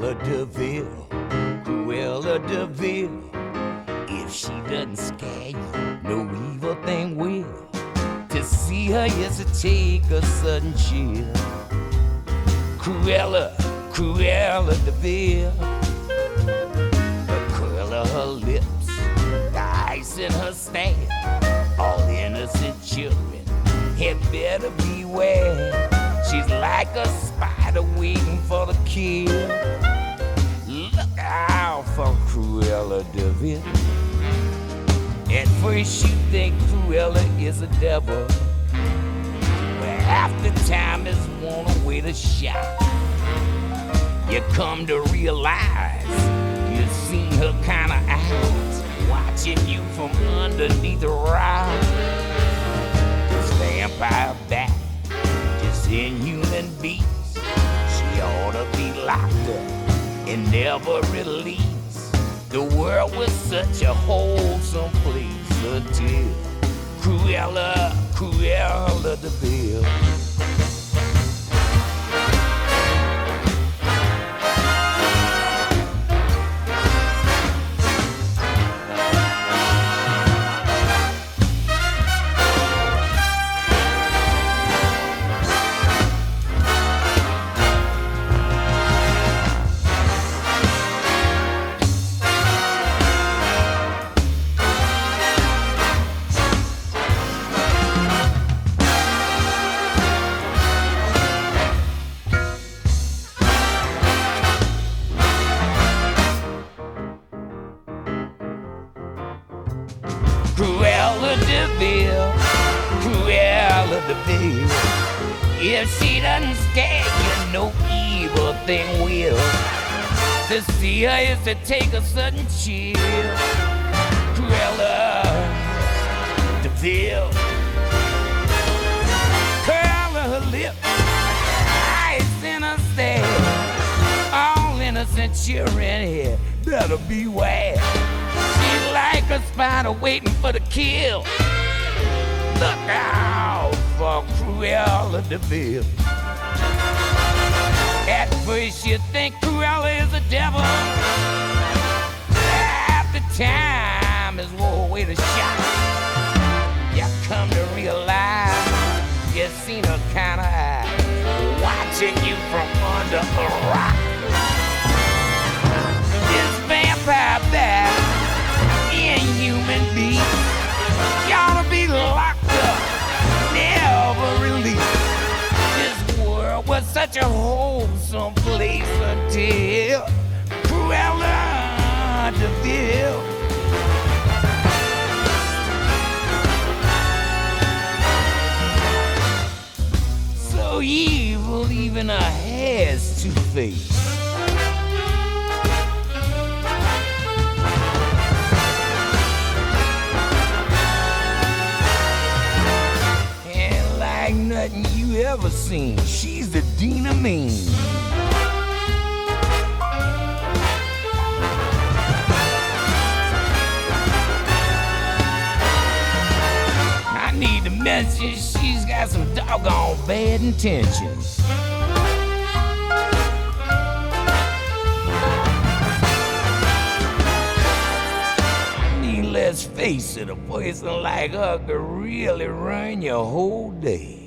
Cruella de Vil, Cruella de Vil. If she doesn't scare you, no evil thing will. To see her is to take a sudden chill. Cruella, Cruella de Vil. The curl of her lips, the ice in her stare. All innocent children had better beware. She's like a spider waiting for the kill. Look out for Cruella de Vil. At first you think Cruella is a devil, but after time is one way to shout. You come to realize you've seen her kind of eyes watching you from underneath the rock. This vampire bat, just inhuman beast. She ought to be locked up and never released. The world was such a wholesome place until Cruella, Cruella de Vil. Cruella de Vil, Cruella de Vil. If she doesn't scare you, no evil thing will. To see her is to take a sudden chill. Cruella de Vil. Curl her lip, ice in her stare. All innocent children here better beware. She's like a spider waiting for the kill. Look out for Cruella de Vil. At first you think Cruella is a devil. After time is one way to shout. You come to realize you've seen her kind of eyes watching you from under a rock. This vampire bat, inhuman beast, you ought to be locked up, never released. This world was such a wholesome place until Cruella de Vil. So evil, even her hair's two-faced. Nothing you ever seen. She's the Dean of Mean. I need to mention she's got some doggone bad intentions. I mean, let's face it, a person like her could really ruin your whole day.